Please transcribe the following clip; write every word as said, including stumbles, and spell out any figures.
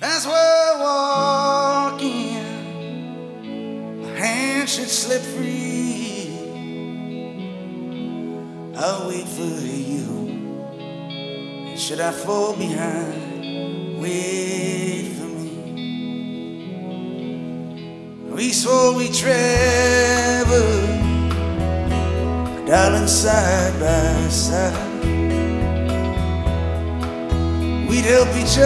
As we're walking, my hand should slip free. I'll wait for you. And should I fall behind, wait for me. We swore we travel, darling, side by side. We'd help each other.